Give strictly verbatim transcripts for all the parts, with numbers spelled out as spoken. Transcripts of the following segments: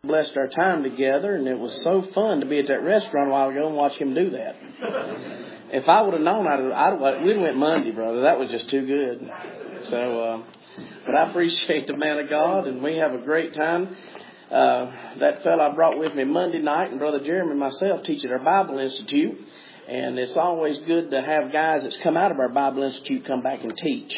blessed our time together, and it was so fun to be at that restaurant a while ago and watch him do that. If I would have known, I'd, I'd we'd went Monday, brother. That was just too good. So, uh, but I appreciate the man of God, and we have a great time. Uh, that fellow I brought with me Monday night, and Brother Jeremy and myself teach at our Bible Institute, and it's always good to have guys that's come out of our Bible Institute come back and teach.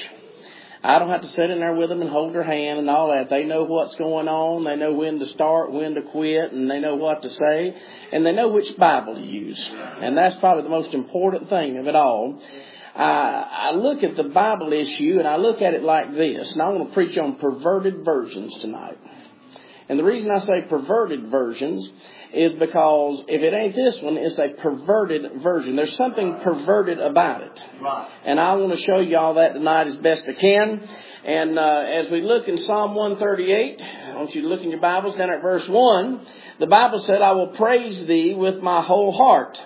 I don't have to sit in there with them and hold their hand and all that. They know what's going on. They know when to start, when to quit, and they know what to say. And they know which Bible to use. And that's probably the most important thing of it all. I, I look at the Bible issue, and I look at it like this. And I want to preach on perverted versions tonight. And the reason I say perverted versions is because if it ain't this one, it's a perverted version. There's something perverted about it. Right. And I want to show you all that tonight as best I can. And uh, as we look in Psalm one thirty-eight, I want you to look in your Bibles down at verse one. The Bible said, I will praise thee with my whole heart.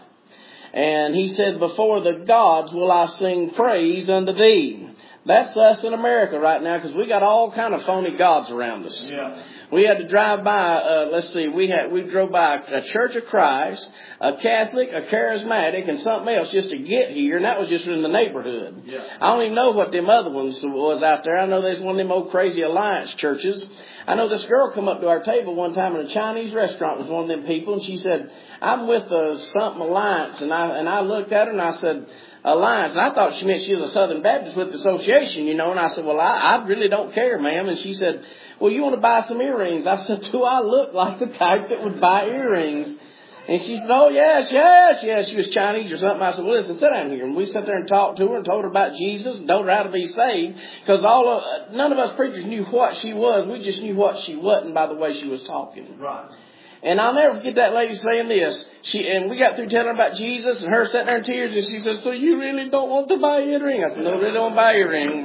And he said, before the gods will I sing praise unto thee. That's us in America right now, because we got all kind of phony gods around us. Yeah. We had to drive by, uh, let's see, we had we drove by a Church of Christ, a Catholic, a Charismatic, and something else just to get here, and that was just in the neighborhood. Yeah. I don't even know what them other ones was out there. I know there's one of them old crazy Alliance churches. I know this girl come up to our table one time in a Chinese restaurant with one of them people, and she said, I'm with a something Alliance, and I and I looked at her and I said, Alliance. And I thought she meant she was a Southern Baptist with the association, you know. And I said, well, I, I really don't care, ma'am. And she said, well, you want to buy some earrings? I said, do I look like the type that would buy earrings? And she said, oh, yes, yes, yes. She was Chinese or something. I said, well, listen, sit down here. And we sat there and talked to her and told her about Jesus and told her how to be saved. Because all of, none of us preachers knew what she was. We just knew what she wasn't by the way she was talking. Right. And I'll never forget that lady saying this. She and we got through telling her about Jesus, and her sitting there in tears, and she says, so you really don't want to buy an earring? I said, no, they don't buy an earring.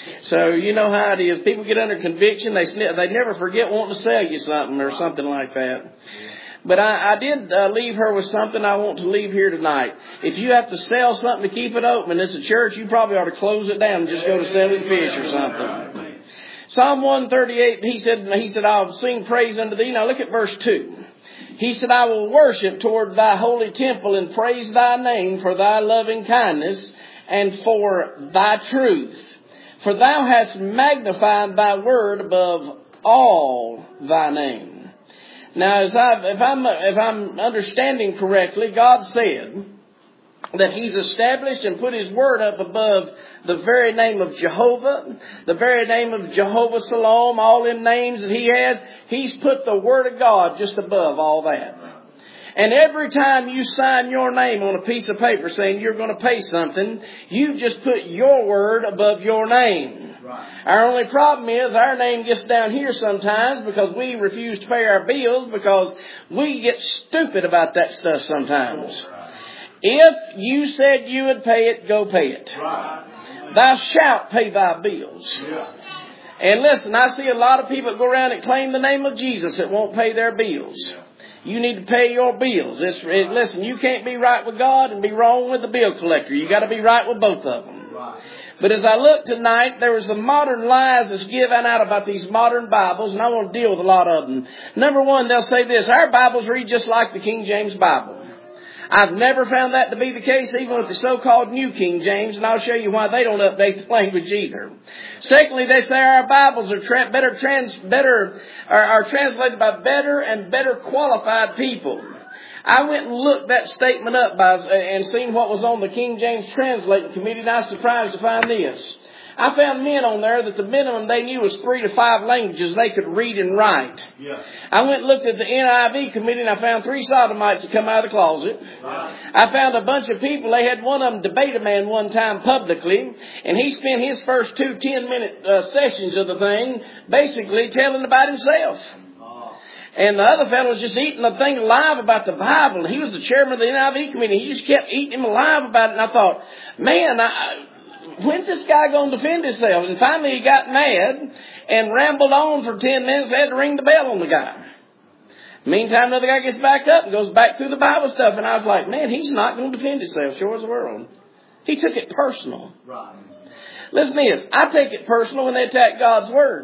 So you know how it is. People get under conviction. They they never forget wanting to sell you something or something like that. But I, I did uh, leave her with something I want to leave here tonight. If you have to sell something to keep it open, and it's a church, you probably ought to close it down and just go to selling fish or something. Psalm one thirty-eight, he said, he said, I'll sing praise unto thee. Now look at verse two. He said, I will worship toward thy holy temple and praise thy name for thy loving kindness and for thy truth. For thou hast magnified thy word above all thy name. Now, as I, if I'm, if I'm understanding correctly, God said that he's established and put his word up above the very name of Jehovah, the very name of Jehovah Salom, all them names that he has. He's put the word of God just above all that. And every time you sign your name on a piece of paper saying you're going to pay something, you just put your word above your name. Right. Our only problem is our name gets down here sometimes because we refuse to pay our bills because we get stupid about that stuff sometimes. Right. If you said you would pay it, go pay it. Right. Thou shalt pay thy bills. Yeah. And listen, I see a lot of people that go around and claim the name of Jesus that won't pay their bills. Yeah. You need to pay your bills. It's, it, listen, you can't be right with God and be wrong with the bill collector. You got to be right with both of them. Right. But as I look tonight, there was some modern lies that's given out about these modern Bibles, and I want to deal with a lot of them. Number one, they'll say this: our Bibles read just like the King James Bible. I've never found that to be the case, even with the so-called New King James, and I'll show you why they don't update the language either. Secondly, they say our Bibles are tra- better trans better are, are translated by better and better qualified people. I went and looked that statement up by and seen what was on the King James Translating Committee, and I was surprised to find this. I found men on there that the minimum they knew was three to five languages they could read and write. Yeah. I went and looked at the N I V committee, and I found three sodomites that come out of the closet. Right. I found a bunch of people. They had one of them debate a man one time publicly, and he spent his first two ten-minute uh, sessions of the thing basically telling about himself. And the other fellow was just eating the thing alive about the Bible. He was the chairman of the N I V committee. He just kept eating him alive about it. And I thought, man, I... when's this guy going to defend himself? And finally he got mad and rambled on for ten minutes. They had to ring the bell on the guy. Meantime, another guy gets back up and goes back through the Bible stuff. And I was like, man, he's not going to defend himself. Sure as the world. He took it personal. Right. Listen to this. I take it personal when they attack God's word.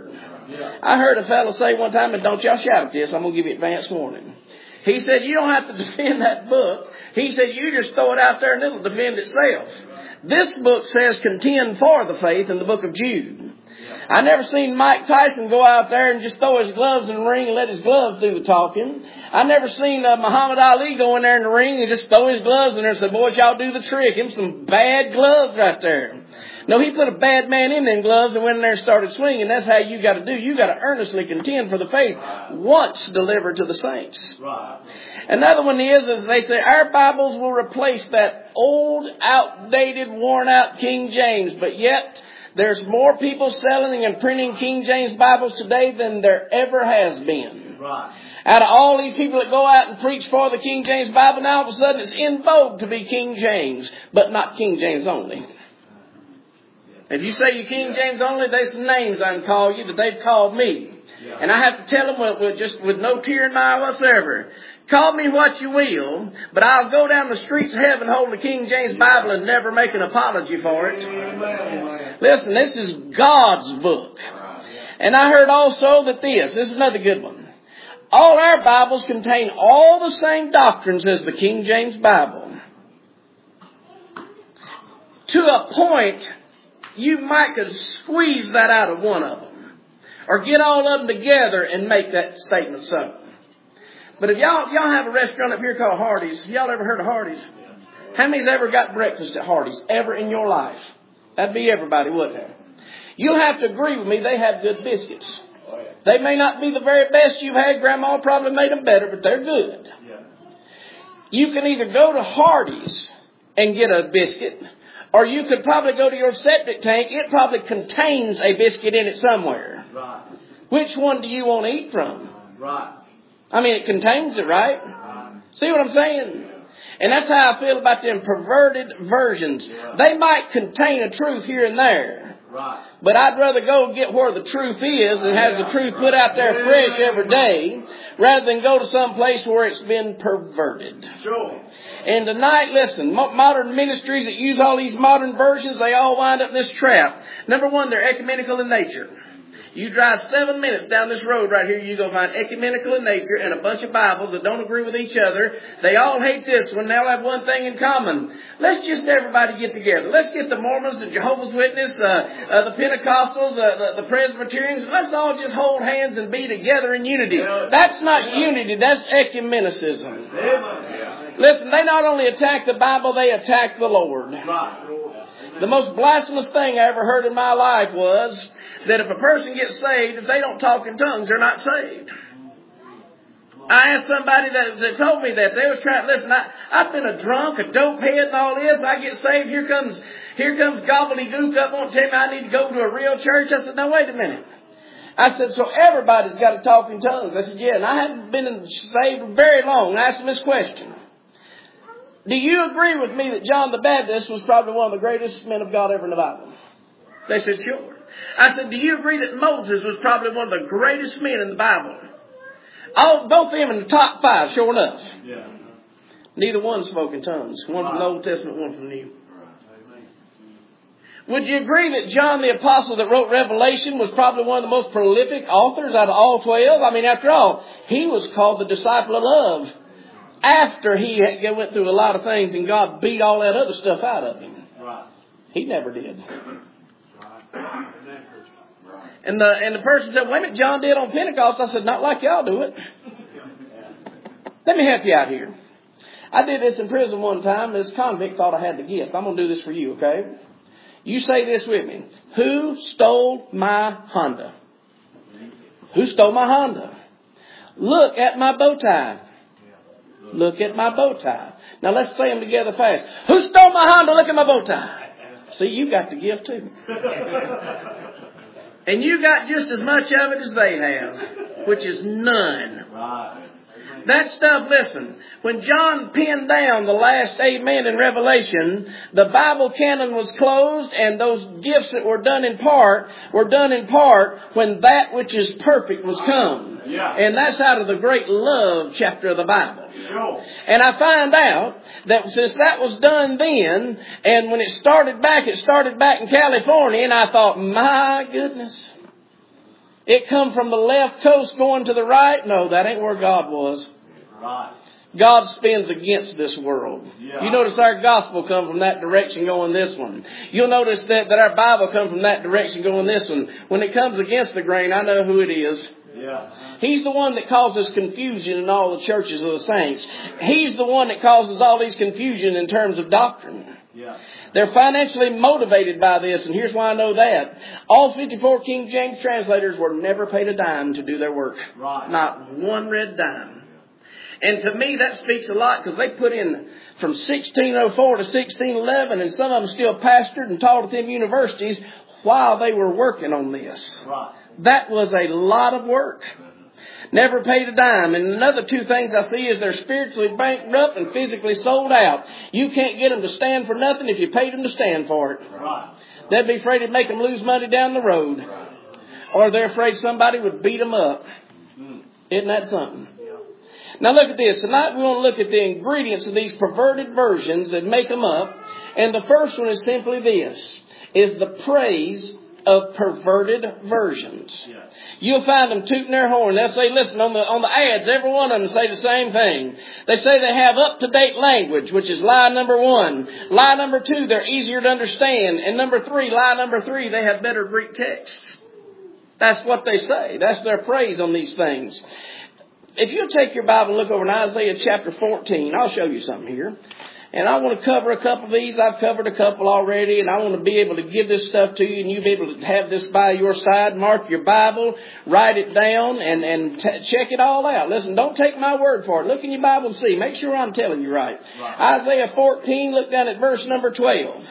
I heard a fellow say one time, and don't y'all shout at this, I'm going to give you advance warning. He said, you don't have to defend that book. He said, you just throw it out there and it'll defend itself. This book says contend for the faith in the book of Jude. I never seen Mike Tyson go out there and just throw his gloves in the ring and let his gloves do the talking. I never seen uh, Muhammad Ali go in there in the ring and just throw his gloves in there and say, boys, y'all do the trick. Him some bad gloves right there. No, he put a bad man in them gloves and went in there and started swinging. That's how you got to do. You got to earnestly contend for the faith once delivered to the saints. Right. Another one is, is they say our Bibles will replace that old, outdated, worn-out King James, but yet there's more people selling and printing King James Bibles today than there ever has been. Right. Out of all these people that go out and preach for the King James Bible, now all of a sudden it's in vogue to be King James, but not King James only. If you say you're King James only, there's some names I can call you that they've called me. Yeah. And I have to tell them with, with just with no tear in my eye whatsoever. Call me what you will, but I'll go down the streets of heaven holding the King James Bible and never make an apology for it. Amen. Listen, this is God's book. And I heard also that this, this is another good one. All our Bibles contain all the same doctrines as the King James Bible. To a point, you might could squeeze that out of one of them. Or get all of them together and make that statement so. But if y'all, y'all have a restaurant up here called Hardee's, have y'all ever heard of Hardee's? How many's ever got breakfast at Hardee's ever in your life? That'd be everybody, wouldn't it? You'll have to agree with me, they have good biscuits. They may not be the very best you've had. Grandma probably made them better, but they're good. You can either go to Hardee's and get a biscuit, or you could probably go to your septic tank. It probably contains a biscuit in it somewhere. Right. Which one do you want to eat from? Right. I mean, it contains it, right? Right. See what I'm saying? And that's how I feel about them perverted versions. Yeah. They might contain a truth here and there. Right. But I'd rather go get where the truth is and have the truth put out there fresh every day, rather than go to some place where it's been perverted. Sure. And tonight, listen, modern ministries that use all these modern versions, they all wind up in this trap. Number one, they're ecumenical in nature. You drive seven minutes down this road right here, you go find ecumenical in nature and a bunch of Bibles that don't agree with each other. They all hate this one. They'll have one thing in common. Let's just everybody get together. Let's get the Mormons, the Jehovah's Witnesses, uh, uh, the Pentecostals, uh, the, the Presbyterians. Let's all just hold hands and be together in unity. That's not unity. That's ecumenicism. Listen, they not only attack the Bible, they attack the Lord. The most blasphemous thing I ever heard in my life was that if a person gets saved, if they don't talk in tongues, they're not saved. I asked somebody that, that told me that. They was trying, listen, I, I've been a drunk, a dope head and all this. I get saved. Here comes, here comes gobbledygook up on tell me I need to go to a real church. I said, no, wait a minute. I said, so everybody's got to talk in tongues. I said, yeah, and I haven't been saved very long. I asked them this question. Do you agree with me that John the Baptist was probably one of the greatest men of God ever in the Bible? They said, sure. I said, do you agree that Moses was probably one of the greatest men in the Bible? All, both of them in the top five, sure enough. Yeah. Neither one spoke in tongues. One from the Old Testament, one from the New. Would you agree that John the Apostle that wrote Revelation was probably one of the most prolific authors out of all twelve? I mean, after all, he was called the disciple of love after he went through a lot of things and God beat all that other stuff out of him. Right. He never did. Right. And the, and the person said, wait a minute, John did on Pentecost. I said, not like y'all do it. Let me help you out here. I did this in prison one time. This convict thought I had the gift. I'm going to do this for you, okay? You say this with me. Who stole my Honda? Who stole my Honda? Look at my bow tie. Look at my bow tie. Now let's say them together fast. Who stole my Honda? Look at my bow tie. See, you got the gift too. And you got just as much of it as they have, which is none. Right. That stuff, listen, when John penned down the last amen in Revelation, the Bible canon was closed, and those gifts that were done in part were done in part when that which is perfect was come. Yeah. And that's out of the great love chapter of the Bible. Sure. And I find out that since that was done then, and when it started back, it started back in California, and I thought, my goodness. It come from the left coast going to the right? No, that ain't where God was. Right. God spins against this world. Yeah. You notice our gospel come from that direction going this one. You'll notice that, that our Bible come from that direction going this one. When it comes against the grain, I know who it is. Yeah. He's the one that causes confusion in all the churches of the saints. He's the one that causes all these confusion in terms of doctrine. Yeah. They're financially motivated by this, and here's why I know that. All fifty-four King James translators were never paid a dime to do their work. Right. Not one red dime. And to me, that speaks a lot because they put in from sixteen oh four to sixteen eleven, and some of them still pastored and taught at them universities while they were working on this. Right. That was a lot of work. Never paid a dime. And another two things I see is they're spiritually bankrupt and physically sold out. You can't get them to stand for nothing if you paid them to stand for it. Right. They'd be afraid it'd make them lose money down the road. Or they're afraid somebody would beat them up. Isn't that something? Now look at this. Tonight we want to look at the ingredients of these perverted versions that make them up. And the first one is simply this. Is the praise of perverted versions. Yeah. You'll find them tooting their horn. They'll say, listen, on the on the ads, every one of them say the same thing. They say they have up-to-date language, which is lie number one. Lie number two, they're easier to understand. And number three, lie number three, they have better Greek texts. That's what they say. That's their praise on these things. If you'll take your Bible and look over in Isaiah chapter fourteen, I'll show you something here. And I want to cover a couple of these. I've covered a couple already, and I want to be able to give this stuff to you, and you'll be able to have this by your side. Mark your Bible, write it down, and, and t- check it all out. Listen, don't take my word for it. Look in your Bible and see. Make sure I'm telling you right. right. Isaiah fourteen, look down at verse number twelve.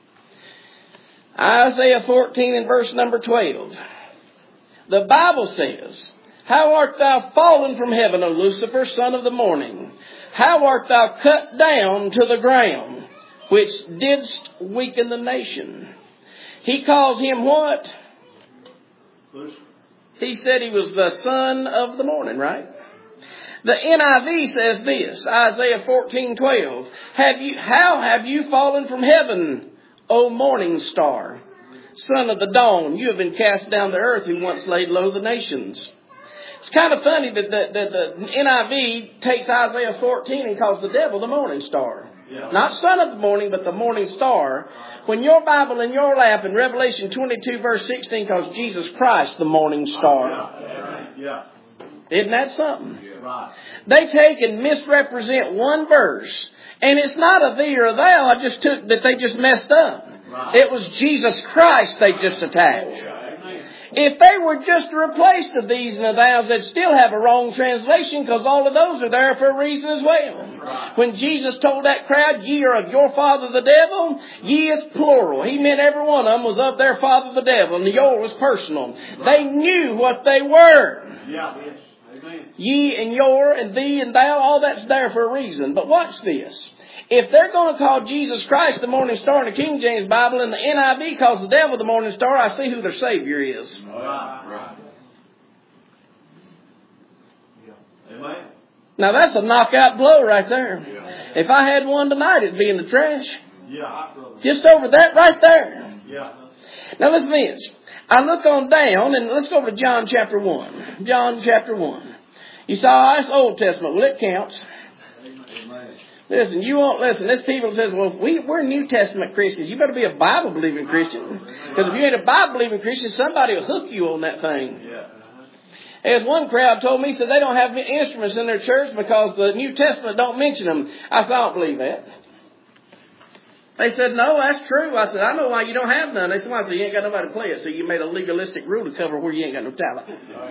Isaiah fourteen and verse number twelve. The Bible says, how art thou fallen from heaven, O Lucifer, son of the morning? How art thou cut down to the ground, which didst weaken the nation? He calls him what? Lucifer. He said he was the son of the morning, right? The N I V says this, Isaiah fourteen twelve. Have you, how have you fallen from heaven, O morning star, son of the dawn? You have been cast down to earth, who once laid low the nations. It's kind of funny that the, the, the N I V takes Isaiah fourteen and calls the devil the morning star. Yeah. Not son of the morning, but the morning star. When your Bible in your lap in Revelation twenty-two verse sixteen calls Jesus Christ the morning star. Yeah. Yeah. Isn't that something? Yeah. Right. They take and misrepresent one verse. And it's not a thee or a thou. I just took that they just messed up. Right. It was Jesus Christ they just attacked. If they were just to replace the these and the thous, they'd still have a wrong translation because all of those are there for a reason as well. Right. When Jesus told that crowd, ye are of your father the devil, ye is plural. He meant every one of them was of their father the devil, and the your was personal. Right. They knew what they were. Yeah. Amen. Ye and your and thee and thou, all that's there for a reason. But watch this. If they're going to call Jesus Christ the morning star in the King James Bible and the N I V calls the devil the morning star, I see who their Savior is. Right. Right. Yeah. Amen. Now that's a knockout blow right there. Yeah. If I had one tonight, it'd be in the trash. Yeah. Just over that right there. Yeah. Now listen to this. I look on down and let's go over to John chapter one. John chapter one. You saw that's Old Testament. Well, it counts. Amen. Listen, you won't listen. This people says, well, we, we're New Testament Christians. You better be a Bible-believing Christian. Because if you ain't a Bible-believing Christian, somebody will hook you on that thing. Yeah. As one crowd told me, said they don't have instruments in their church because the New Testament don't mention them. I said, I don't believe that. They said, no, that's true. I said, I know why you don't have none. They said, well, I said, you ain't got nobody to play it, so you made a legalistic rule to cover where you ain't got no talent.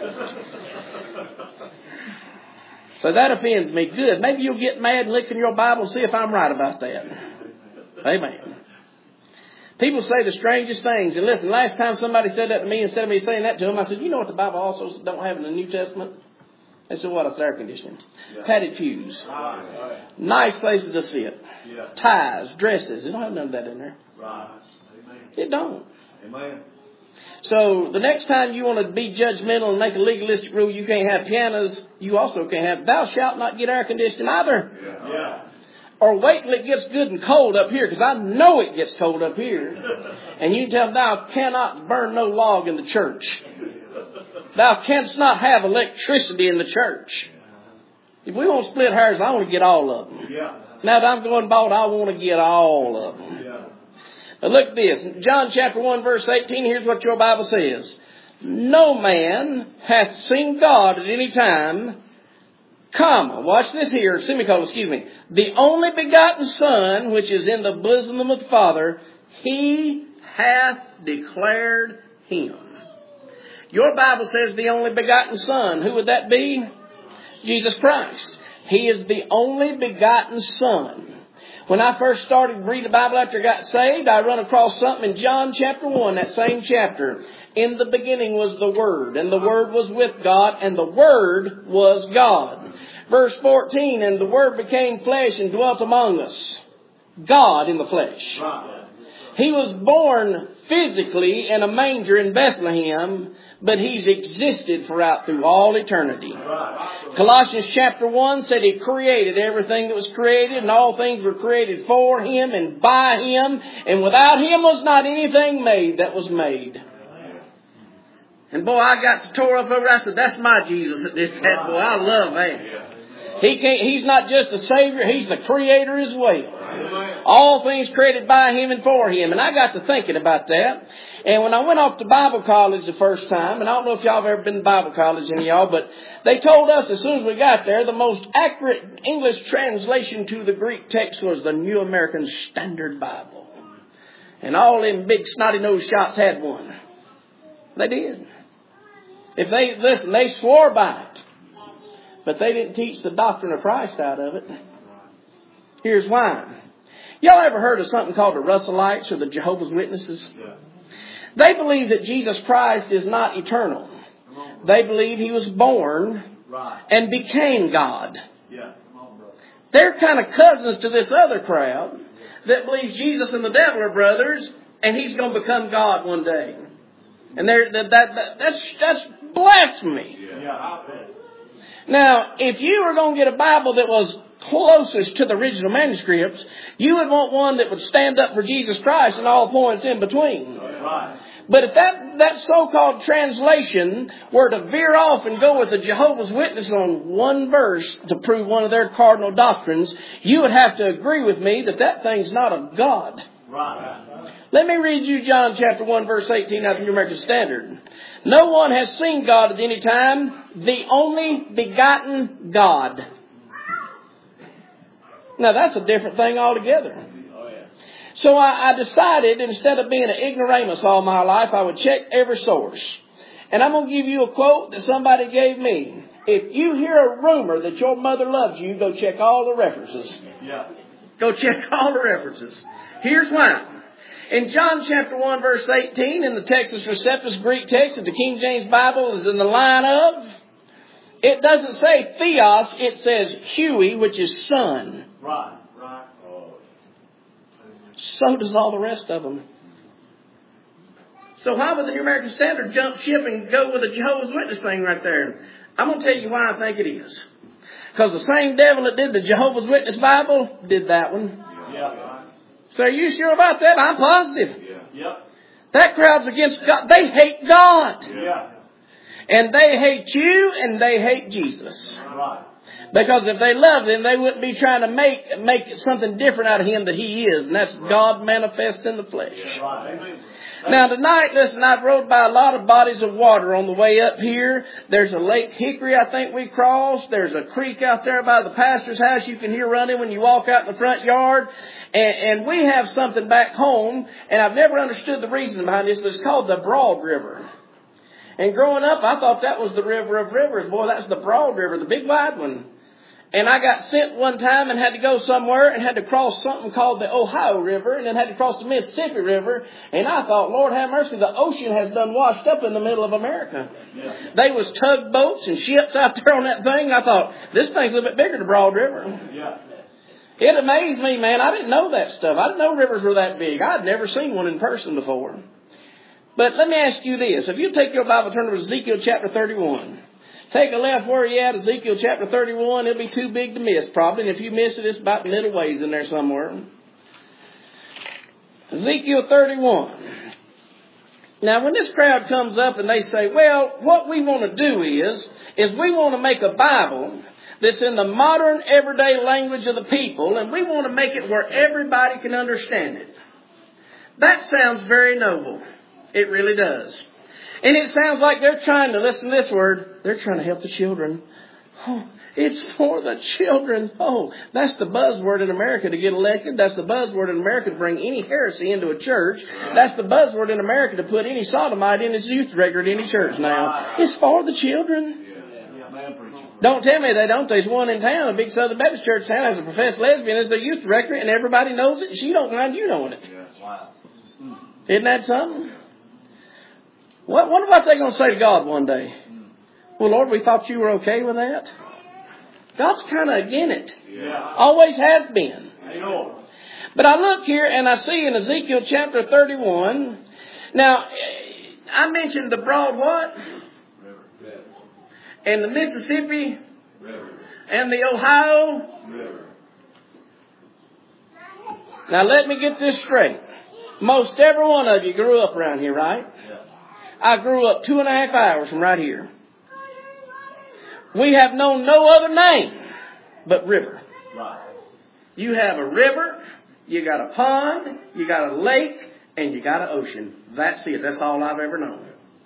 So that offends me. Good. Maybe you'll get mad and look in your Bible and see if I'm right about that. Amen. People say the strangest things. And listen, last time somebody said that to me, instead of me saying that to them, I said, you know what the Bible also don't have in the New Testament? They said, what? It's air conditioning. Yeah. Padded pews. Right. Nice places to sit. Yeah. Ties, dresses. They don't have none of that in there. Right. Amen. It don't. Amen. So the next time you want to be judgmental and make a legalistic rule, you can't have pianos. You also can't have, thou shalt not get air conditioning either. Yeah. Yeah. Or wait till it gets good and cold up here, because I know it gets cold up here. And you tell them, thou cannot burn no log in the church. Thou canst not have electricity in the church. If we want to split hairs, I want to get all of them. Yeah. Now that I'm going bald, I want to get all of them. Yeah. But look at this. John chapter one verse eighteen, here's what your Bible says. No man hath seen God at any time, comma, watch this here, semicolon, excuse me. The only begotten Son, which is in the bosom of the Father, He hath declared Him. Your Bible says the only begotten Son. Who would that be? Jesus Christ. He is the only begotten Son. When I first started reading the Bible after I got saved, I run across something in John chapter one, that same chapter. In the beginning was the Word, and the Word was with God, and the Word was God. Verse fourteen, and the Word became flesh and dwelt among us. God in the flesh. Right. He was born physically in a manger in Bethlehem, but He's existed throughout through all eternity. Right. Colossians chapter one said He created everything that was created, and all things were created for Him and by Him, and without Him was not anything made that was made. And boy, I got so tore up over it. I said, that's my Jesus at this head, boy. I love that. He can't, He's not just the Savior, He's the Creator as well. All things created by Him and for Him. And I got to thinking about that. And when I went off to Bible college the first time, and I don't know if y'all have ever been to Bible college, any of y'all, but they told us as soon as we got there, the most accurate English translation to the Greek text was the New American Standard Bible. And all them big snotty-nosed shots had one. They did. If they, listen, they swore by it. But they didn't teach the doctrine of Christ out of it. Here's why. Y'all ever heard of something called the Russellites or the Jehovah's Witnesses? Yeah. They believe that Jesus Christ is not eternal. They believe He was born Right. and became God. Yeah. Come on, brother. They're kind of cousins to this other crowd that believes Jesus and the devil are brothers and He's going to become God one day. And they're, that, that, that, that's, that's blasphemy. Yeah. Yeah. I bet. Now, if you were going to get a Bible that was closest to the original manuscripts, you would want one that would stand up for Jesus Christ and all points in between. Right. But if that, that so-called translation were to veer off and go with the Jehovah's Witness on one verse to prove one of their cardinal doctrines, you would have to agree with me that that thing's not of God. Right. Let me read you John chapter one verse eighteen out of the New American Standard. No one has seen God at any time, the only begotten God. Now that's a different thing altogether. Oh, yeah. So I, I decided instead of being an ignoramus all my life, I would check every source. And I'm going to give you a quote that somebody gave me. If you hear a rumor that your mother loves you, go check all the references. Yeah. Go check all the references. Here's why. In John chapter one verse eighteen, in the Texas Receptus Greek text of the King James Bible is in the line of, it doesn't say theos, it says Huey, which is son. Right. Right. Oh. So does all the rest of them. So why would the New American Standard jump ship and go with the Jehovah's Witness thing right there? I'm going to tell you why I think it is. Because the same devil that did the Jehovah's Witness Bible did that one. Yeah. So are you sure about that? I'm positive. Yeah. Yep. That crowd's against God. They hate God. Yeah. And they hate you and they hate Jesus. Right. Because if they loved Him, they wouldn't be trying to make make something different out of Him that He is. And that's God manifest in the flesh. Right. Amen. Now tonight, listen, I've rode by a lot of bodies of water on the way up here. There's a Lake Hickory I think we crossed. There's a creek out there by the pastor's house you can hear running when you walk out in the front yard. And, and we have something back home, and I've never understood the reason behind this, but it's called the Broad River. And growing up, I thought that was the river of rivers. Boy, that's the Broad River, the big wide one. And I got sent one time and had to go somewhere and had to cross something called the Ohio River and then had to cross the Mississippi River. And I thought, Lord have mercy, the ocean has done washed up in the middle of America. Yeah. They was tugboats and ships out there on that thing. I thought, this thing's a little bit bigger than the Broad River. Yeah. It amazed me, man. I didn't know that stuff. I didn't know rivers were that big. I'd never seen one in person before. But let me ask you this. If you take your Bible, turn to Ezekiel chapter thirty-one. Take a left where you at, Ezekiel chapter thirty-one. It'll be too big to miss, probably. And if you miss it, it's about middle ways in there somewhere. Ezekiel thirty-one. Now, when this crowd comes up and they say, well, what we want to do is, is we want to make a Bible that's in the modern, everyday language of the people, and we want to make it where everybody can understand it. That sounds very noble. It really does. And it sounds like they're trying to, listen to this word, they're trying to help the children. Oh, it's for the children. Oh, that's the buzzword in America to get elected. That's the buzzword in America to bring any heresy into a church. That's the buzzword in America to put any sodomite in his youth record in any church now. It's for the children. Don't tell me they don't. There's one in town, a big Southern Baptist church town, has a professed lesbian as their youth director, and everybody knows it. She don't mind you knowing it. Isn't that something? What, wonder what they're going to say to God one day. Well, Lord, we thought you were okay with that. God's kind of against it. Yeah. Always has been. I know. But I look here and I see in Ezekiel chapter thirty-one. Now, I mentioned the broad what? River. And the Mississippi. River. And the Ohio. River. Now, let me get this straight. Most every one of you grew up around here, right? Yeah. I grew up two and a half hours from right here. We have known no other name but river. Right. You have a river, you got a pond, you got a lake, and you got an ocean. That's it. That's all I've ever known.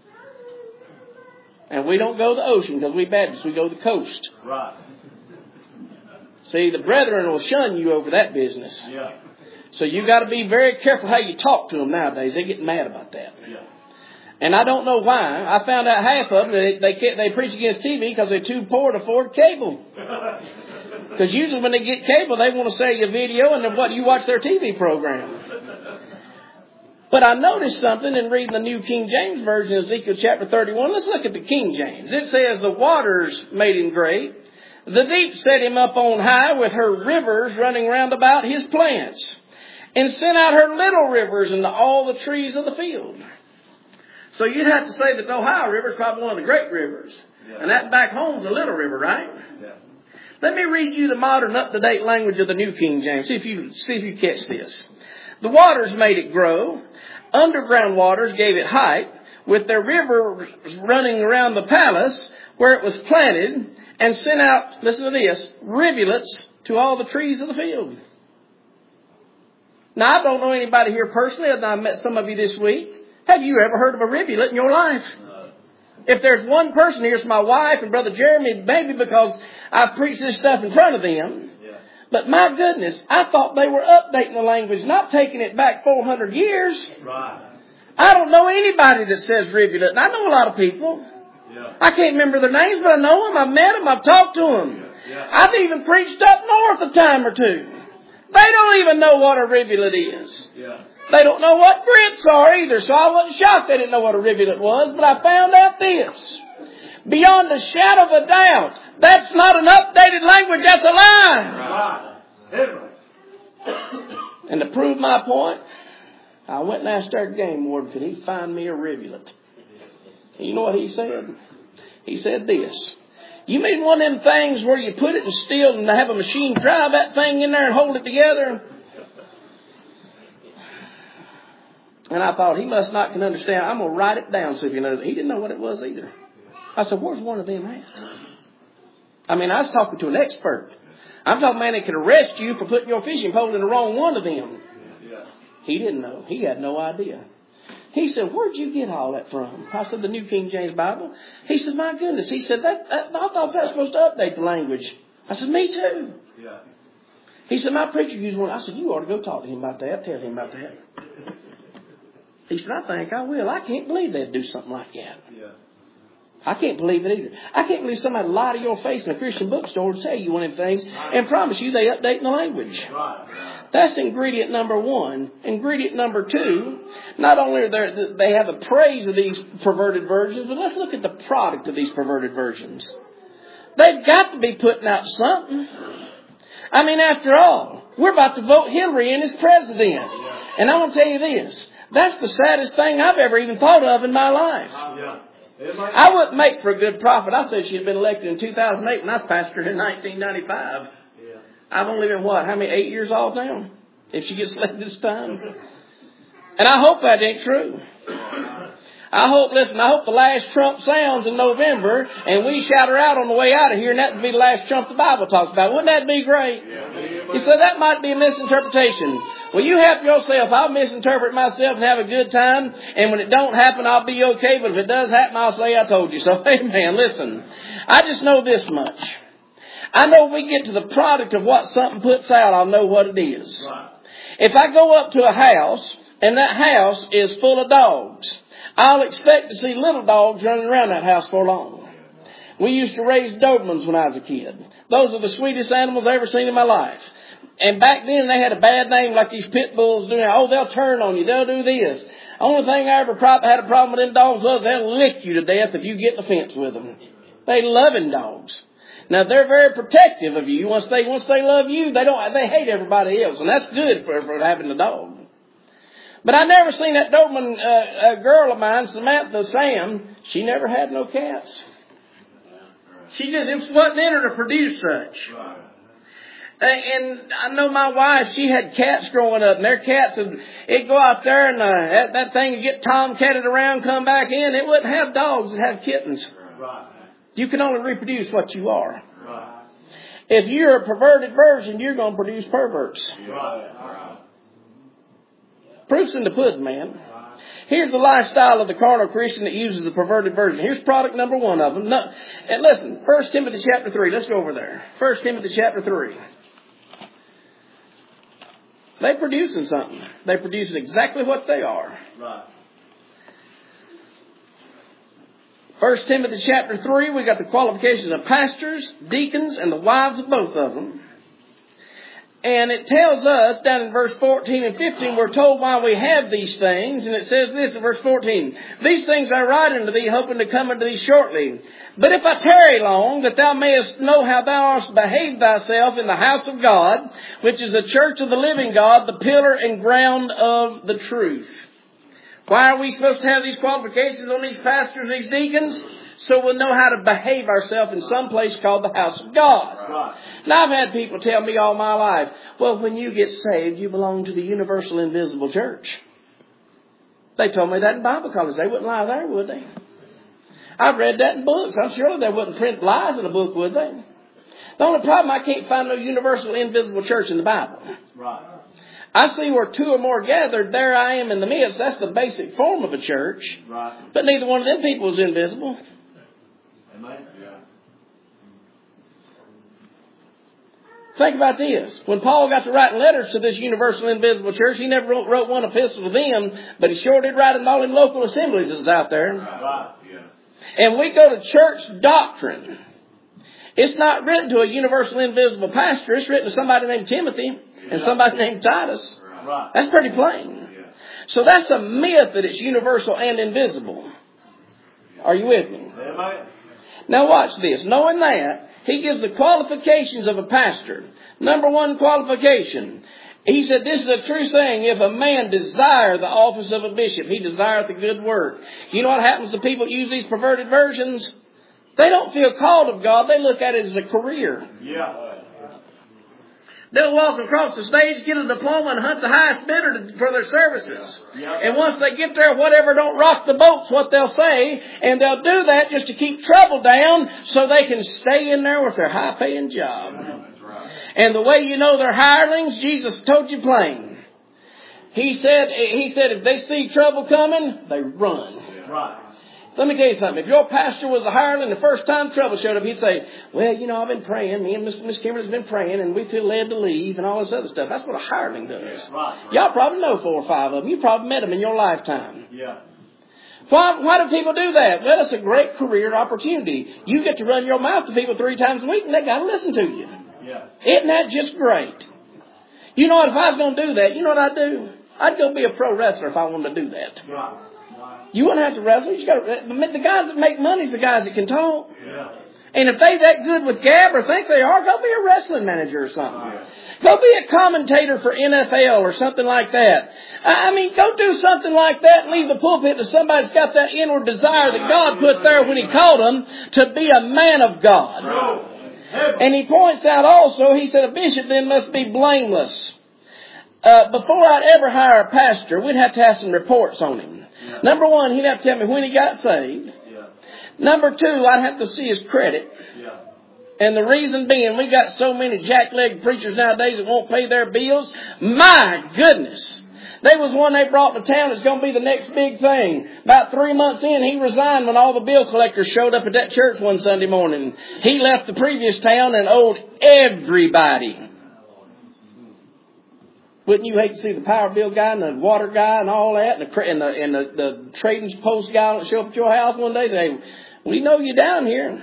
And we don't go to the ocean because we Baptists. We go to the coast. Right. See, the brethren will shun you over that business. Yeah. So you got to be very careful how you talk to them nowadays. They get mad about that. Yeah. And I don't know why. I found out half of them, they they, can't, they preach against T V because they're too poor to afford cable. Because usually when they get cable, they want to sell you a video and then what, you watch their T V program. But I noticed something in reading the New King James Version, Ezekiel chapter thirty-one. Let's look at the King James. It says, the waters made him great. The deep set him up on high with her rivers running round about his plants. And sent out her little rivers into all the trees of the field. So you'd have to say that the Ohio River is probably one of the great rivers. Yeah. And that back home's a little river, right? Yeah. Let me read you the modern up-to-date language of the New King James. See if you, see if you catch this. The waters made it grow. Underground waters gave it height. With their rivers running around the palace where it was planted. And sent out, listen to this, rivulets to all the trees of the field. Now, I don't know anybody here personally, and I met some of you this week. Have you ever heard of a rivulet in your life? No. If there's one person here, it's my wife and Brother Jeremy, maybe because I preach this stuff in front of them. Yeah. But my goodness, I thought they were updating the language, not taking it back four hundred years. Right. I don't know anybody that says rivulet, and I know a lot of people. Yeah. I can't remember their names, but I know them. I've met them. I've talked to them. Yeah. Yeah. I've even preached up north a time or two. They don't even know what a rivulet is. Yeah. They don't know what grits are either, so I wasn't shocked they didn't know what a rivulet was, but I found out this. Beyond a shadow of a doubt, that's not an updated language, that's a lie. Right. And to prove my point, I went and asked our game warden, could he find me a rivulet? And you know what he said? He said this. You mean one of them things where you put it in steel and have a machine drive that thing in there and hold it together? And I thought, he must not can understand. I'm going to write it down so if you know. He didn't know what it was either. I said, where's one of them at? I mean, I was talking to an expert. I'm talking, man, they could arrest you for putting your fishing pole in the wrong one of them. He didn't know. He had no idea. He said, where'd you get all that from? I said, the New King James Bible. He said, my goodness. He said, that, that I thought that was supposed to update the language. I said, me too. Yeah. He said, my preacher used one. I said, you ought to go talk to him about that. Tell him about that. He said, I think I will. I can't believe they'd do something like that. Yeah. I can't believe it either. I can't believe somebody lie to your face in a Christian bookstore and tell you one of them things and promise you they update the language. Right. That's ingredient number one. Ingredient number two, not only are there, they have the praise of these perverted versions, but let's look at the product of these perverted versions. They've got to be putting out something. I mean, after all, we're about to vote Hillary in as president. And I want to tell you this. That's the saddest thing I've ever even thought of in my life. I wouldn't make for a good prophet. I said she had been elected in two thousand eight and I was pastored in nineteen ninety-five. I've only been, what, how many, eight years old now? If she gets elected this time. And I hope that ain't true. I hope, listen, I hope the last trump sounds in November and we shout her out on the way out of here and that would be the last trump the Bible talks about. Wouldn't that be great? You said that might be a misinterpretation. Well, you help yourself. I'll misinterpret myself and have a good time. And when it don't happen, I'll be okay. But if it does happen, I'll say I told you so. Amen. Listen, I just know this much. I know we get to the product of what something puts out, I'll know what it is. If I go up to a house and that house is full of dogs, I'll expect to see little dogs running around that house for long. We used to raise Dobermans when I was a kid. Those are the sweetest animals I've ever seen in my life. And back then they had a bad name like these pit bulls do now. Oh, they'll turn on you. They'll do this. Only thing I ever pro- had a problem with them dogs was they'll lick you to death if you get in the fence with them. They loving dogs. Now they're very protective of you. Once they once they love you, they don't they hate everybody else, and that's good for, for having a dog. But I never seen that Doberman uh, a girl of mine, Samantha Sam. She never had no cats. She just it wasn't in her to produce such. Uh, and I know my wife, she had cats growing up, and their cats would it'd go out there and uh, that, that thing would get tomcatted around, come back in. It wouldn't have dogs; it'd have kittens. You can only reproduce what you are. Right. If you're a perverted version, you're going to produce perverts. Right. Proof's in the pudding, man. Here's the lifestyle of the carnal Christian that uses the perverted version. Here's product number one of them. No, and listen, First Timothy chapter three. Let's go over there. First Timothy chapter three. They're producing something. They're producing exactly what they are. Right. First Timothy chapter three, we got the qualifications of pastors, deacons, and the wives of both of them. And it tells us, down in verse fourteen and fifteen, we're told why we have these things. And it says this in verse fourteen, "These things I write unto thee, hoping to come unto thee shortly. But if I tarry long, that thou mayest know how thou oughtest to behave thyself in the house of God, which is the church of the living God, the pillar and ground of the truth." Why are we supposed to have these qualifications on these pastors, these deacons? So we'll know how to behave ourselves in some place called the house of God. Right. Now, I've had people tell me all my life, well, when you get saved, you belong to the universal invisible church. They told me that in Bible college. They wouldn't lie there, would they? I've read that in books. I'm sure they wouldn't print lies in a book, would they? The only problem, I can't find no universal invisible church in the Bible. Right. I see where two or more gathered, there I am in the midst. That's the basic form of a church. Right. But neither one of them people is invisible. Amen. Yeah. Think about this. When Paul got to writing letters to this universal invisible church, he never wrote, wrote one epistle to them, but he sure did write them all in local assemblies that's out there. Right. Yeah. And we go to church doctrine. It's not written to a universal invisible pastor. It's written to somebody named Timothy. And somebody named Titus. Right. That's pretty plain. Yeah. So that's a myth that it's universal and invisible. Are you with me? Yeah. Now watch this. Knowing that, he gives the qualifications of a pastor. Number one qualification. He said, this is a true saying, if a man desire the office of a bishop, he desireth the good work. You know what happens to people who use these perverted versions? They don't feel called of God. They look at it as a career. Yeah. They'll walk across the stage, get a diploma, and hunt the highest bidder to, for their services. Yeah. And once they get there, whatever don't rock the boat's what they'll say. And they'll do that just to keep trouble down so they can stay in there with their high-paying job. Yeah, that's right. And the way you know they're hirelings, Jesus told you plain. He said, he said if they see trouble coming, they run. Yeah. Right. Let me tell you something. If your pastor was a hireling, the first time trouble showed up, he'd say, well, you know, I've been praying. Me and Miss Miss Kimberly's been praying, and we feel led to leave and all this other stuff. That's what a hireling does. Yeah, right, right. Y'all probably know four or five of them. You probably met them in your lifetime. Yeah. Why, why do people do that? Well, it's a great career opportunity. You get to run your mouth to people three times a week, and they got to listen to you. Yeah. Isn't that just great? You know what? If I was going to do that, you know what I'd do? I'd go be a pro wrestler if I wanted to do that. Right. You wouldn't have to wrestle. You just got to, the guys that make money is the guys that can talk. Yeah. And if they that good with gab or think they are, go be a wrestling manager or something. Right. Go be a commentator for N F L or something like that. I mean, go do something like that and leave the pulpit to somebody that's got that inward desire that God put there when He called them to be a man of God. Right. And he points out also, he said a bishop then must be blameless. Uh, before I'd ever hire a pastor, we'd have to have some reports on him. Yeah. Number one, he'd have to tell me when he got saved. Yeah. Number two, I'd have to see his credit. Yeah. And the reason being, we got so many jackleg preachers nowadays that won't pay their bills. My goodness. There was one they brought to town that's going to be the next big thing. About three months in, he resigned when all the bill collectors showed up at that church one Sunday morning. He left the previous town and owed everybody. Wouldn't you hate to see the power bill guy and the water guy and all that, and the and the, and the, the trading post guy that show up at your house one day and say, we know you down here.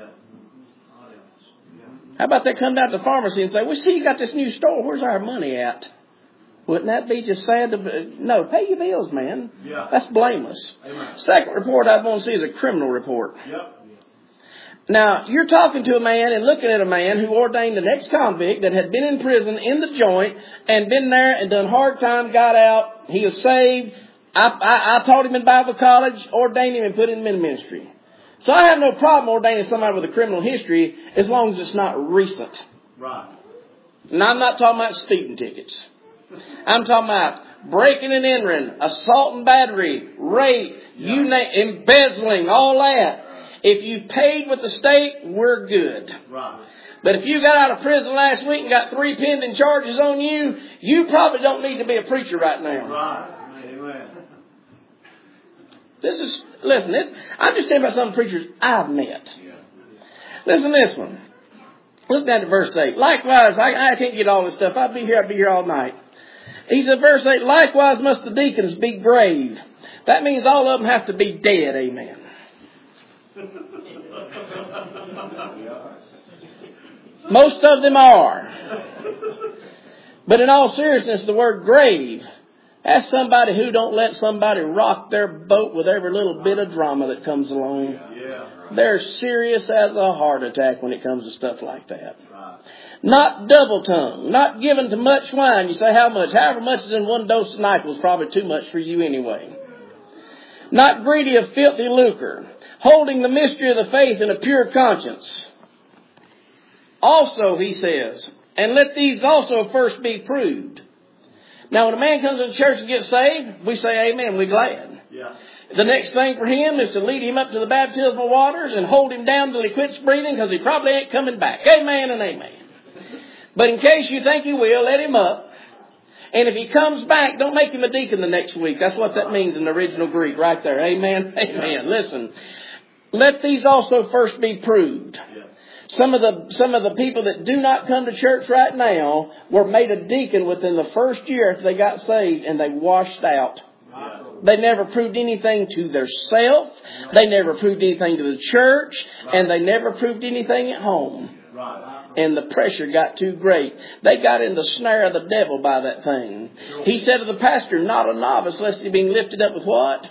How about they come down to the pharmacy and say, well, see, you got this new store. Where's our money at? Wouldn't that be just sad? To, no, pay your bills, man. Yeah. That's blameless. Amen. Second report I want to see is a criminal report. Yep. Now, you're talking to a man and looking at a man who ordained an ex-convict that had been in prison in the joint and been there and done hard time, got out. He was saved. I, I, I taught him in Bible college, ordained him and put him in ministry. So I have no problem ordaining somebody with a criminal history as long as it's not recent. Right. And I'm not talking about speeding tickets. I'm talking about breaking and entering, assault and battery, rape, Yeah. you name, embezzling, all that. If you paid with the state, we're good. Right. But if you got out of prison last week and got three pending charges on you, you probably don't need to be a preacher right now. Right. Amen. This is, listen, this, I'm just saying about some preachers I've met. Yeah. Listen to this one. Look down to verse eight. Likewise, I, I can't get all this stuff. I'd be here, I'd be here all night. He said, verse eight, likewise must the deacons be grave. That means all of them have to be dead. Amen. Most of them are. But in all seriousness, the word grave, that's somebody who don't let somebody rock their boat with every little bit of drama that comes along. Yeah. They're serious as a heart attack when it comes to stuff like that. Right. Not double-tongued, not given to much wine. You say, how much? However much is in one dose of Nyquil is probably too much for you anyway. Not greedy of filthy lucre, holding the mystery of the faith in a pure conscience. Also, he says, and let these also first be proved. Now, when a man comes into church and gets saved, we say, amen, we're glad. Yeah. The next thing for him is to lead him up to the baptismal waters and hold him down till he quits breathing because he probably ain't coming back. Amen and amen. But in case you think he will, let him up. And if he comes back, don't make him a deacon the next week. That's what that means in the original Greek right there. Amen. Amen. Listen, let these also first be proved. Some of the some of the people that do not come to church right now were made a deacon within the first year after they got saved, and they washed out. They never proved anything to theirself. They never proved anything to the church, and they never proved anything at home. And the pressure got too great. They got in the snare of the devil by that thing. He said to the pastor, not a novice, lest he be lifted up with what?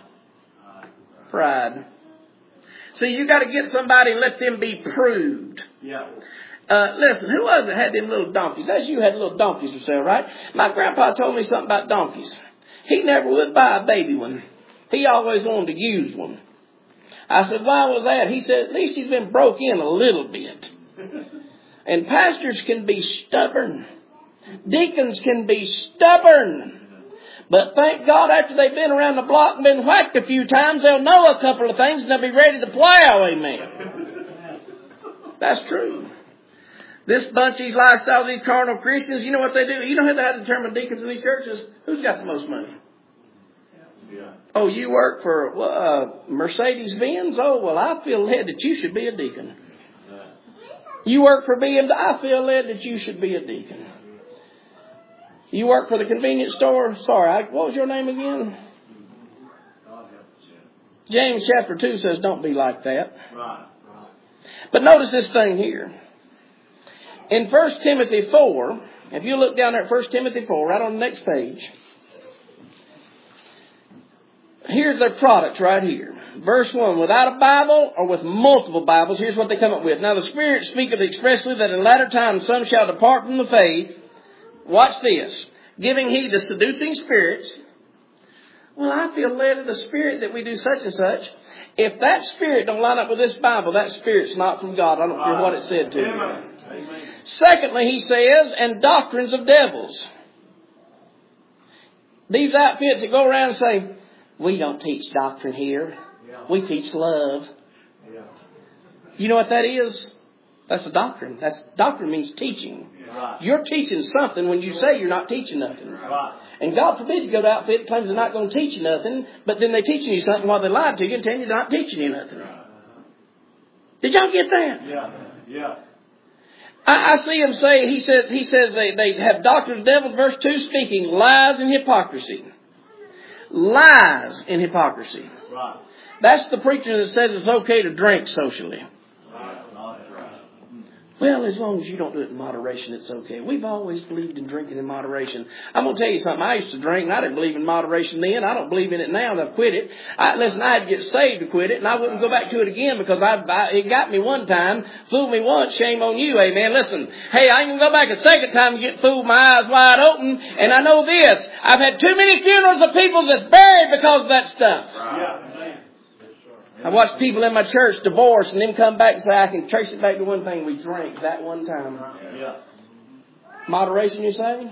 Pride. See, you got to get somebody and let them be proved. Yeah. Uh, listen, who was it that had them little donkeys? That's you had little donkeys for sale, right? My grandpa told me something about donkeys. He never would buy a baby one. He always wanted to use one. I said, why was that? He said, at least he's been broke in a little bit. And pastors can be stubborn. Deacons can be stubborn. But thank God after they've been around the block and been whacked a few times, they'll know a couple of things and they'll be ready to plow. Amen. That's true. This bunch, these lifestyles, these carnal Christians, you know what they do? You know how they determine deacons in these churches? Who's got the most money? Yeah. Oh, you work for uh, Mercedes-Benz? Oh, well, I feel led that you should be a deacon. You work for B M W? I feel led that you should be a deacon. You work for the convenience store? Sorry, I, what was your name again? James chapter two says don't be like that. Right. But notice this thing here. In First Timothy four, if you look down there at First Timothy four, right on the next page, here's their product right here. Verse one, without a Bible or with multiple Bibles, here's what they come up with. Now the Spirit speaketh expressly that in latter times some shall depart from the faith. Watch this. Giving heed to seducing spirits. Well, I feel led of the Spirit that we do such and such. If that Spirit don't line up with this Bible, that Spirit's not from God. I don't care what it said to you. Secondly, he says, and doctrines of devils. These outfits that go around and say, We don't teach doctrine here. Yeah. We teach love. Yeah. You know what that is? That's a doctrine. That's doctrine means teaching. Right. You're teaching something when you say you're not teaching nothing. Right. And God forbid you go to outfit that claims they're not going to teach you nothing, but then they're teaching you something while they lied to you and telling you they're not teaching you nothing. Did y'all get that? Yeah. Yeah. I, I see him say, he says, he says they, they have doctrine of the devil, verse two, speaking lies and hypocrisy. Lies and hypocrisy. Right. That's the preacher that says it's okay to drink socially. Right. That's right. Well, as long as you don't do it in moderation, it's okay. We've always believed in drinking in moderation. I'm going to tell you something. I used to drink, and I didn't believe in moderation then. I don't believe in it now, and I've quit it. I, listen, I had to get saved to quit it, and I wouldn't go back to it again because I, I, it got me one time, fooled me once, shame on you, amen. Listen, hey, I ain't going to go back a second time and get fooled, my eyes wide open, and I know this. I've had too many funerals of people that's buried because of that stuff. Yeah. I watch people in my church divorce and then come back and say, I can trace it back to one thing. We drank that one time. Yeah. Moderation, you say?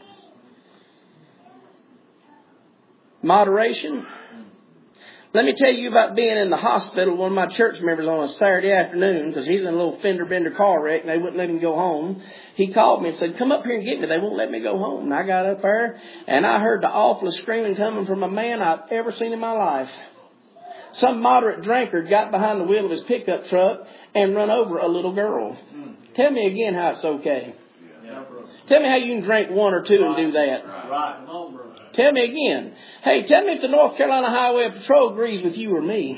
Moderation? Let me tell you about being in the hospital. One of my church members on a Saturday afternoon, because he's in a little fender bender car wreck and they wouldn't let him go home. He called me and said, come up here and get me. They won't let me go home. And I got up there and I heard the awfulest screaming coming from a man I've ever seen in my life. Some moderate drinker got behind the wheel of his pickup truck and run over a little girl. Tell me again how it's okay. Yeah. Tell me how you can drink one or two and do that. Right. Come on, brother. Tell me again. Hey, tell me if the North Carolina Highway Patrol agrees with you or me.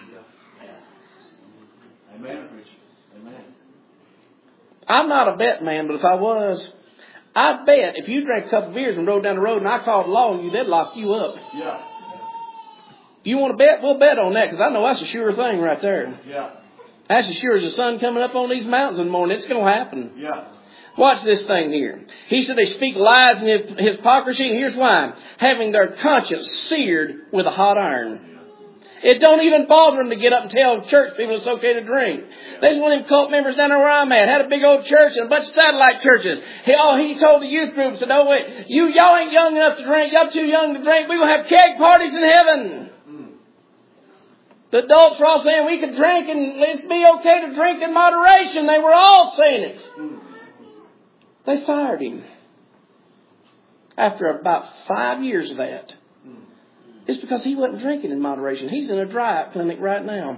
Amen. Amen. I'm not a bet man, but if I was, I bet if you drank a couple of beers and rode down the road and I called law on you, they'd lock you up. Yeah. You want to bet? We'll bet on that because I know that's a sure thing right there. Yeah. That's as sure as the sun coming up on these mountains in the morning. It's going to happen. Yeah. Watch this thing here. He said they speak lies and hypocrisy, and here's why. Having their conscience seared with a hot iron. It don't even bother them to get up and tell church people it's okay to drink. There's one of them cult members down there where I'm at. Had a big old church and a bunch of satellite churches. He, oh, he told the youth group, said, oh, wait, you, y'all ain't young enough to drink. Y'all too young to drink. We're going to have keg parties in heaven. The adults were all saying we could drink and it'd be okay to drink in moderation. They were all saying it. They fired him. After about five years of that. It's because he wasn't drinking in moderation. He's in a dry-up clinic right now.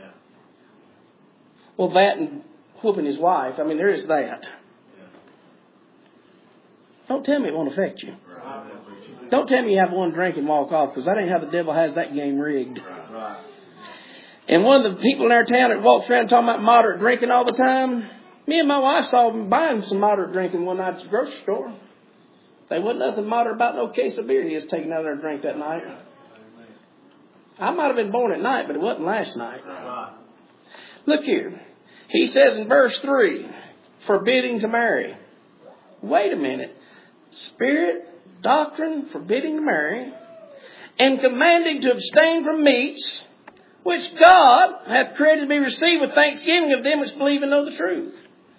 Well, that and whooping his wife. I mean, there is that. Don't tell me it won't affect you. Don't tell me you have one drink and walk off, because that ain't how the devil has that game rigged. And one of the people in our town that walks around talking about moderate drinking all the time, me and my wife saw him buying some moderate drinking one night at the grocery store. There wasn't nothing moderate about no case of beer he was taking out of there to drink that night. I might have been born at night, but it wasn't last night. Look here. He says in verse three, forbidding to marry. Wait a minute. Spirit, doctrine, forbidding to marry, and commanding to abstain from meats, which God hath created to be received with thanksgiving of them which believe and know the truth.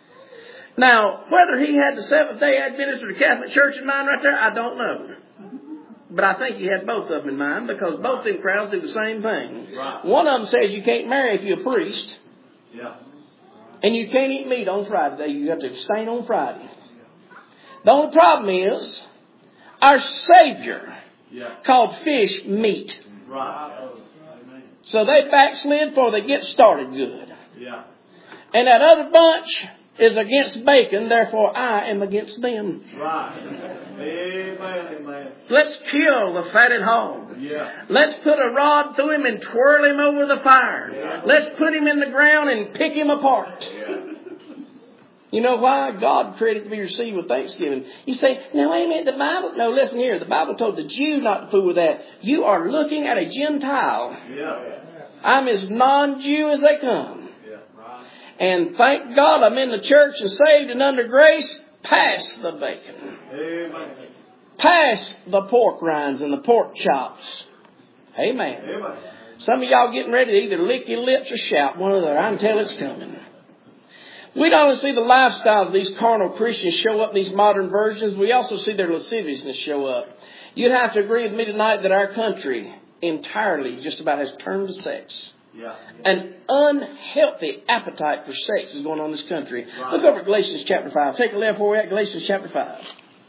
Now, whether he had the Seventh-day Adventist or the Catholic Church in mind right there, I don't know. But I think he had both of them in mind, because both them crowds do the same thing. Right. One of them says you can't marry if you're a priest. Yeah. And you can't eat meat on Friday. You have to abstain on Friday. The only problem is, our Savior Yeah. called fish meat. Right. So they backslid before they get started good. Yeah. And that other bunch is against bacon, therefore I am against them. Right. Amen. Amen. Let's kill the fatted hog. Yeah. Let's put a rod through him and twirl him over the fire. Yeah. Let's put him in the ground and pick him apart. Yeah. You know why? God created to be received with thanksgiving. You say, no, wait a minute, the Bible... No, listen here. The Bible told the Jew not to fool with that. You are looking at a Gentile. Yeah. I'm as non-Jew as they come. Yeah. Right. And thank God I'm in the church and saved and under grace. Pass the bacon. Amen. Pass the pork rinds and the pork chops. Amen. Amen. Some of y'all getting ready to either lick your lips or shout one or the other. I can tell it's coming. We not only see the lifestyles of these carnal Christians show up in these modern versions, we also see their lasciviousness show up. You'd have to agree with me tonight that our country entirely just about has turned to sex. Yeah. An unhealthy appetite for sex is going on in this country. Right. Look over at Galatians chapter five. Take a left where we're at, Galatians chapter five.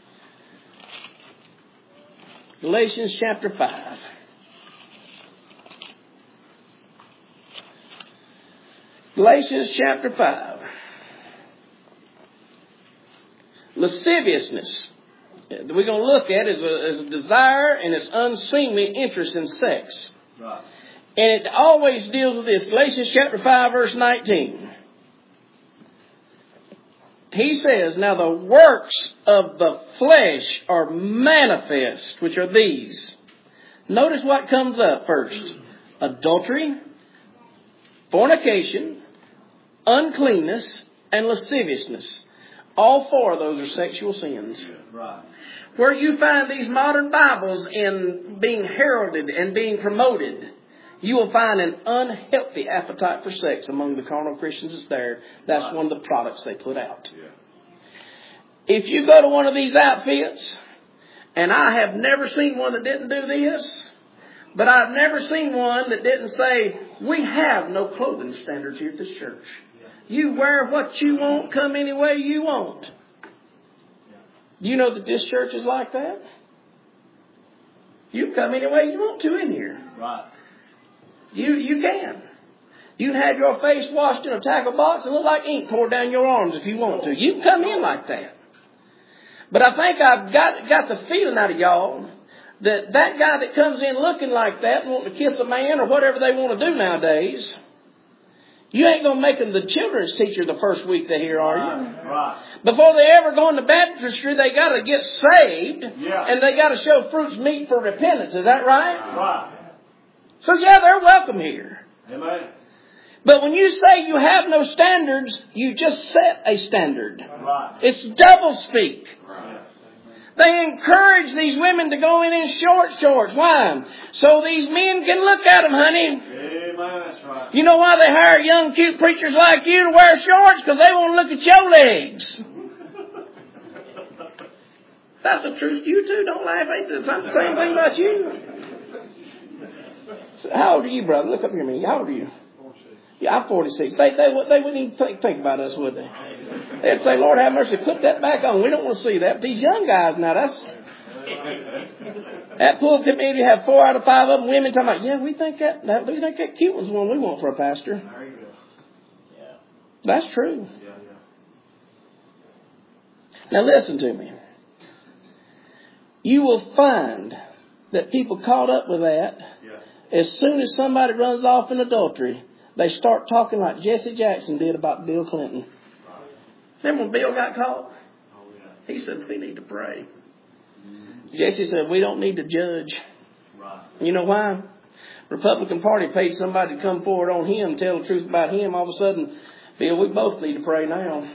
Galatians chapter five. Galatians chapter five. Lasciviousness. We're going to look at it as a, as a desire and its unseemly interest in sex. Right. And it always deals with this. Galatians chapter five, verse nineteen. He says, now the works of the flesh are manifest, which are these. Notice what comes up first. Adultery, fornication, uncleanness, and lasciviousness. All four of those are sexual sins. Right. Where you find these modern Bibles in being heralded and being promoted, you will find an unhealthy appetite for sex among the carnal Christians that's there. That's Right. one of the products they put out. Yeah. If you go to one of these outfits, and I have never seen one that didn't do this, but I've never seen one that didn't say, we have no clothing standards here at this church. You wear what you want, come any way you want. Do you know that this church is like that? You come any way you want to in here. Right. You you can. You can have your face washed in a tackle box and look like ink poured down your arms if you want to. You can come in like that. But I think I've got got the feeling out of y'all that that guy that comes in looking like that and wanting to kiss a man or whatever they want to do nowadays, you ain't going to make them the children's teacher the first week they're here, are you? Right. Before they ever go into baptistry, they got to get saved. Yeah. And they got to show fruits meet for repentance. Is that right? Right. So yeah, they're welcome here. Amen. But when you say you have no standards, you just set a standard. Right. It's double speak. Right. They encourage these women to go in in short shorts. Why? So these men can look at them, honey. Amen. That's right. You know why they hire young, cute preachers like you to wear shorts? Because they want to look at your legs. That's the truth. You too. Don't laugh. Ain't the same thing about you. So how old are you, brother? Look up here at me. How old are you? Yeah, I'm forty-six. They, they, they wouldn't even think, think about us, would they? They'd say, Lord have mercy, put that back on. We don't want to see that. But these young guys now, that's... That pulpit maybe have four out of five of them women talking about, yeah, we think that, that we think that cute one's one we want for a pastor. There you go. Yeah. That's true. Yeah, yeah. Now listen to me. You will find that people caught up with that, Yeah. as soon as somebody runs off in adultery, they start talking like Jesse Jackson did about Bill Clinton. Right. Remember when Bill got caught? Oh, yeah. He said, we need to pray. Mm-hmm. Jesse said, we don't need to judge. Right. You know why? Republican Party paid somebody to come forward on him and tell the truth about him. All of a sudden, Bill, we both need to pray now.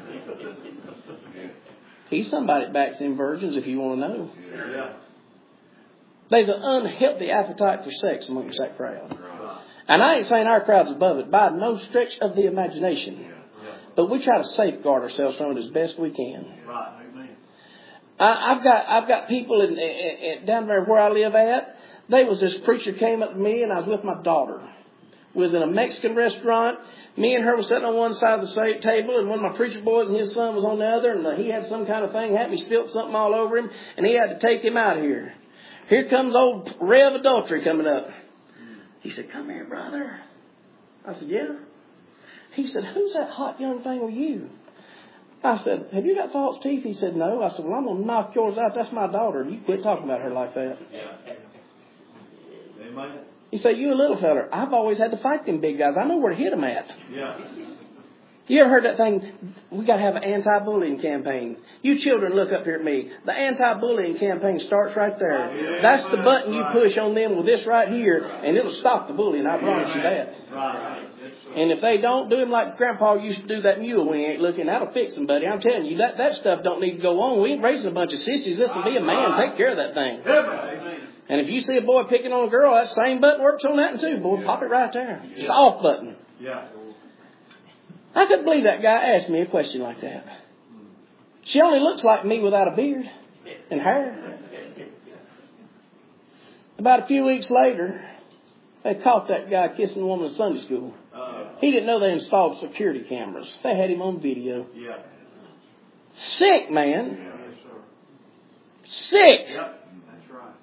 He's somebody that backs in virgins if you want to know. Yeah. There's an unhealthy appetite for sex amongst that crowd. Right. And I ain't saying our crowd's above it by no stretch of the imagination. Yeah. But we try to safeguard ourselves from it as best we can. Right. Amen. I, I've got I've got people in, in, in, down there where I live at. There was this preacher came up to me and I was with my daughter. We was in a Mexican restaurant. Me and her were sitting on one side of the table, and one of my preacher boys and his son was on the other, and he had some kind of thing happen. He spilled something all over him, and he had to take him out of here. Here comes old Rev Adultery coming up. He said, come here, brother. I said, yeah. He said, who's that hot young thing with you? I said, have you got false teeth? He said, no. I said, well, I'm going to knock yours out. That's my daughter. You quit talking about her like that. Yeah. Amen. He said, you a little feller. I've always had to fight them big guys. I know where to hit them at. Yeah. You ever heard that thing? We got to have an anti-bullying campaign. You children, look up here at me. The anti-bullying campaign starts right there. Yeah, that's the button you right. push on them with this right here, and it'll stop the bullying. I promise yeah, you that. Right. And if they don't do him like Grandpa used to do that mule when he ain't looking, that'll fix them, buddy. I'm telling you, that, that stuff don't need to go on. We ain't raising a bunch of sissies. Listen, be a man. Take care of that thing. Amen. And if you see a boy picking on a girl, that same button works on that one too, boy. Yeah. Pop it right there. It's Yeah. the off button. Yeah. I couldn't believe that guy asked me a question like that. She only looks like me without a beard and hair. About a few weeks later, they caught that guy kissing a woman in Sunday school. Uh, He didn't know they installed security cameras. They had him on video. yeah. Sick, man. Yes, sir. Sick. Yep. That's right.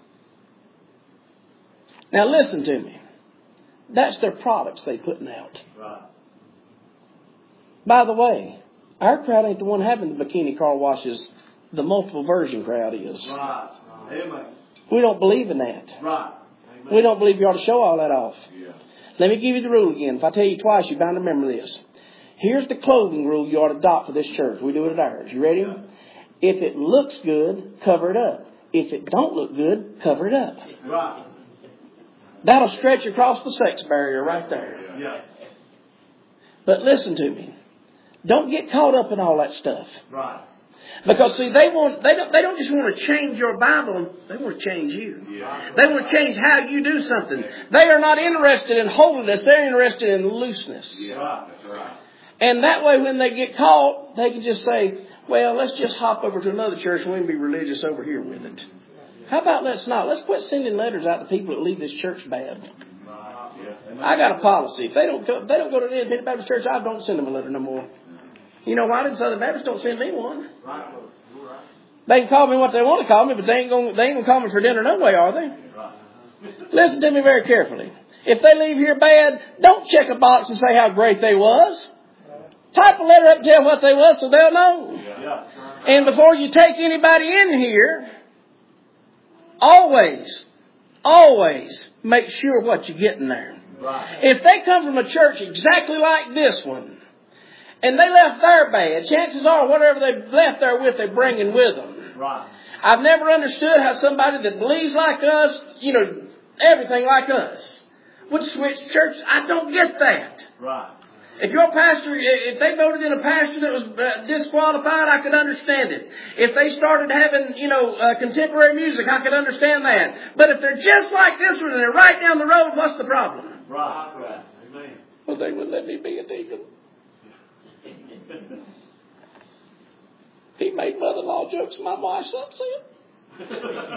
Now listen to me. That's their products they putting out. Right. By the way, our crowd ain't the one having the bikini car washes. The multiple version crowd is. Right. Amen. We don't believe in that. Right. Amen. We don't believe you ought to show all that off. Yeah. Let me give you the rule again. If I tell you twice, you're bound to remember this. Here's the clothing rule you ought to adopt for this church. We do it at ours. You ready? Yeah. If it looks good, cover it up. If it don't look good, cover it up. Right. That'll stretch across the sex barrier right there. Yeah. But listen to me. Don't get caught up in all that stuff. Right. Because see, they want they don't they don't just want to change your Bible, they want to change you. Yeah. They want to change how you do something. They are not interested in holiness, they're interested in looseness. Yeah. Right. That's right. And that way when they get caught, they can just say, well, let's just hop over to another church and we can be religious over here with it. How about let's not? Let's quit sending letters out to people that leave this church bad. Right. Yeah. I got a policy. If they don't go, if they don't go to the Independent Baptist Church, I don't send them a letter no more. You know why? The Southern Baptists don't send me one. Right. You're right. They can call me what they want to call me, but they ain't going they ain't gonna call me for dinner no way, are they? Right. Listen to me very carefully. If they leave here bad, don't check a box and say how great they was. Type a letter up and tell what they was so they'll know. Yeah. And before you take anybody in here, always, always make sure what you get in there. Right. If they come from a church exactly like this one, and they left there bad, chances are whatever they left there with, they're bringing with them. Right. I've never understood how somebody that believes like us, you know, everything like us, would switch churches. I don't get that. Right. If your pastor, if they voted in a pastor that was uh, disqualified, I could understand it. If they started having, you know, uh, contemporary music, I could understand that. But if they're just like this one and they're right down the road, what's the problem? Right. Right. Amen. Well, they wouldn't let me be a deacon. He made mother-in-law jokes. My wife's upset.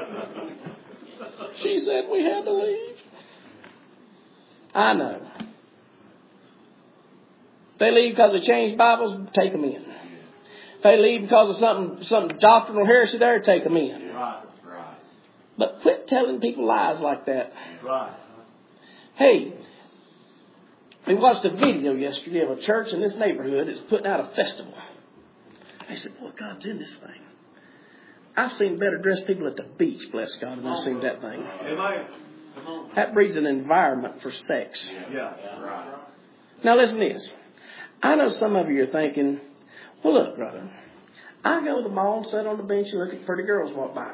She said we had to leave. I know. If they leave because they changed Bibles, take them in. If they leave because of something, some doctrinal heresy there, take them in. Right. Right. But quit telling people lies like that. Right. Hey, we watched a video yesterday of a church in this neighborhood that's putting out a festival. I said, boy, God's in this thing. I've seen better dressed people at the beach, bless God, than I've seen that thing. Amen. Come on. That breeds an environment for sex. Yeah. Right. Now listen to this. I know some of you are thinking, well, look, brother, I go to the mall and sit on the bench and look at pretty girls walk by.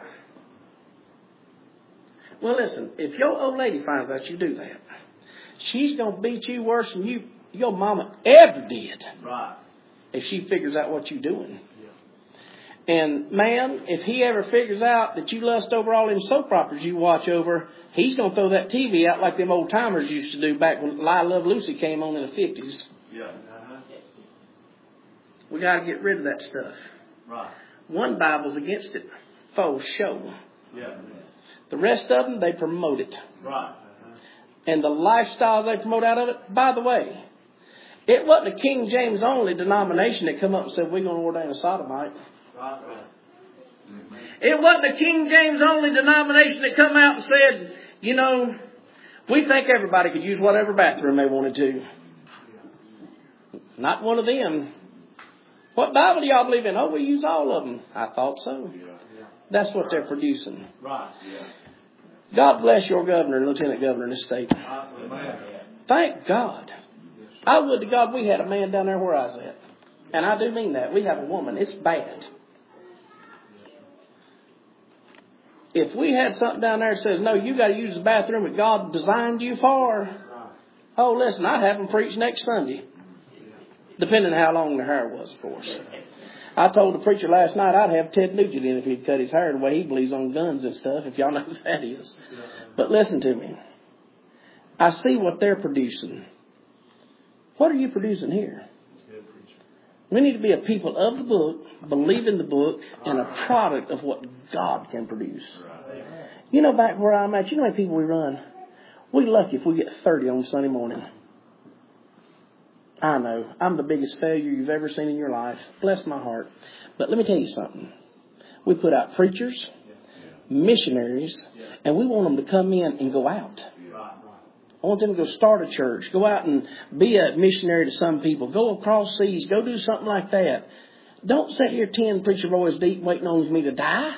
Well, listen, if your old lady finds out you do that, she's going to beat you worse than you your mama ever did. Right. If she figures out what you're doing. And, man, if he ever figures out that you lust over all them soap operas you watch over, he's going to throw that T V out like them old timers used to do back when I Love Lucy came on in the fifties. Yeah. Uh-huh. We got to get rid of that stuff. Right. One Bible's against it. Faux show. Yeah. The rest of them, they promote it. Right. Uh-huh. And the lifestyle they promote out of it, by the way, it wasn't a King James only denomination that come up and said, we're going to ordain a sodomite. Right. It wasn't a King James only denomination that come out and said, you know, we think everybody could use whatever bathroom they wanted to. Not one of them. What Bible do y'all believe in? Oh, we use all of them. I thought so. That's what they're producing. Right. Yeah. God bless your governor and lieutenant governor in this state. Amen. Thank God. I would to God we had a man down there where I was at. And I do mean that. We have a woman. It's bad. If we had something down there that says, no, you got to use the bathroom that God designed you for. Oh, listen, I'd have them preach next Sunday. Depending on how long their hair was, of course. I told the preacher last night I'd have Ted Nugent in if he'd cut his hair the way he believes on guns and stuff, if y'all know who that is. But listen to me. I see what they're producing. What are you producing here? We need to be a people of the book, believe in the book, and a product of what God can produce. You know, back where I'm at, you know how many people we run? We're lucky if we get thirty on Sunday morning. I know. I'm the biggest failure you've ever seen in your life. Bless my heart. But let me tell you something. We put out preachers, missionaries, and we want them to come in and go out. I want them to go start a church, go out and be a missionary to some people, go across seas, go do something like that. Don't sit here ten preacher boys deep waiting on me to die.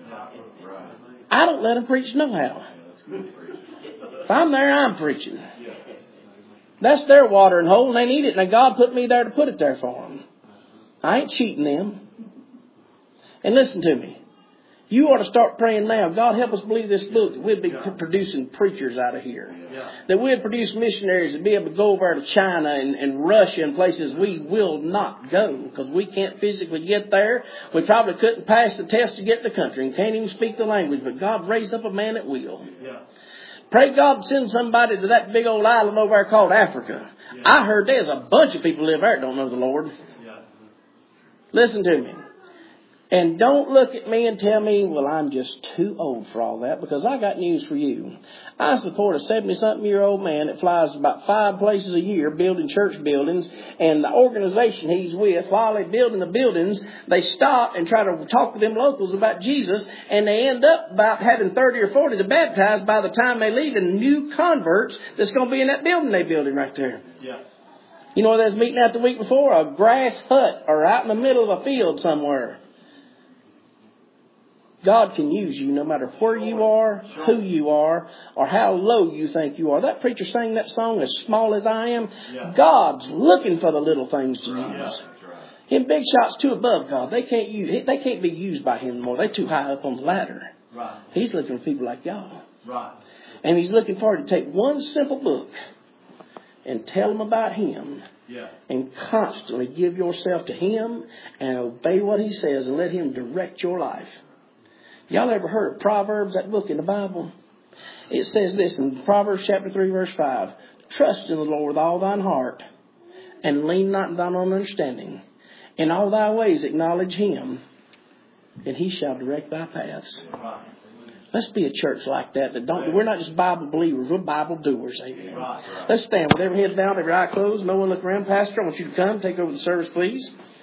I don't let them preach no how. If I'm there, I'm preaching. That's their watering hole, and they need it, and God put me there to put it there for them. I ain't cheating them. And listen to me. You ought to start praying now. God, help us believe this book, that we'd be producing preachers out of here. That we'd produce missionaries and be able to go over to China and, and Russia and places we will not go because we can't physically get there. We probably couldn't pass the test to get in the country and can't even speak the language. But God raised up a man that will. Pray God send somebody to that big old island over there called Africa. I heard there's a bunch of people live there that don't know the Lord. Listen to me. And don't look at me and tell me, well, I'm just too old for all that, because I got news for you. I support a seventy-something-year-old man that flies about five places a year building church buildings, and the organization he's with, while they're building the buildings, they stop and try to talk to them locals about Jesus, and they end up about having thirty or forty to baptize by the time they leave, and new converts that's going to be in that building they're building right there. Yeah. You know where they was meeting out the week before? A grass hut or out in the middle of a field somewhere. God can use you no matter where you are, who you are, or how low you think you are. That preacher sang that song, As Small As I Am. Yeah. God's looking for the little things to right. use. Yeah. Him big shots too above God. They can't use. They can't be used by Him anymore. They're too high up on the ladder. Right. He's looking for people like y'all. Right. And He's looking for you to take one simple book and tell them about Him. Yeah. And constantly give yourself to Him and obey what He says and let Him direct your life. Y'all ever heard of Proverbs, that book in the Bible? It says this in Proverbs chapter three, verse five. Trust in the Lord with all thine heart, and lean not on thine own understanding. In all thy ways acknowledge Him, and He shall direct thy paths. Let's be a church like that. That don't. We're not just Bible believers. We're Bible doers. Amen. Let's stand with every head down, every eye closed. No one look around. Pastor, I want you to come. Take over the service, please.